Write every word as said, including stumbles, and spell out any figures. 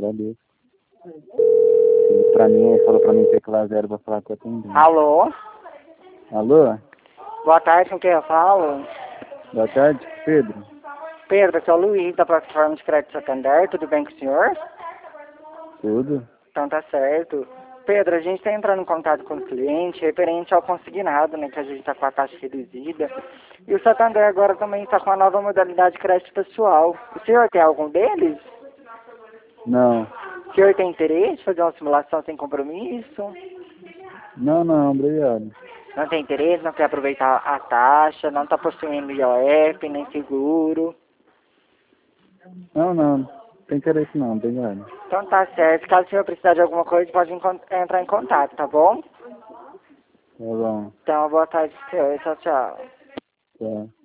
agradeço. E pra mim, ele falou pra mim teclar zero pra falar com a atendente. Alô? Alô? Boa tarde, com quem eu falo? Boa tarde, Pedro. Pedro, aqui é o Luiz, da plataforma de crédito Santander. Tudo bem com o senhor? Tudo? Então tá certo. Pedro, a gente está entrando em contato com o cliente referente ao consignado, né, que a gente está com a taxa reduzida. E o Santander agora também está com a nova modalidade de crédito pessoal. O senhor tem algum deles? Não. O senhor tem interesse em fazer uma simulação sem compromisso? Não, não, obrigado. Não tem interesse, não quer aproveitar a taxa, não está possuindo I O F, nem seguro. Não, não. Não tem interesse não, obrigado. Então tá certo. Caso o senhor precisar de alguma coisa, pode encont- entrar em contato, tá bom? Tá bom. Então, boa tarde, senhor. Tchau, tchau. Tá.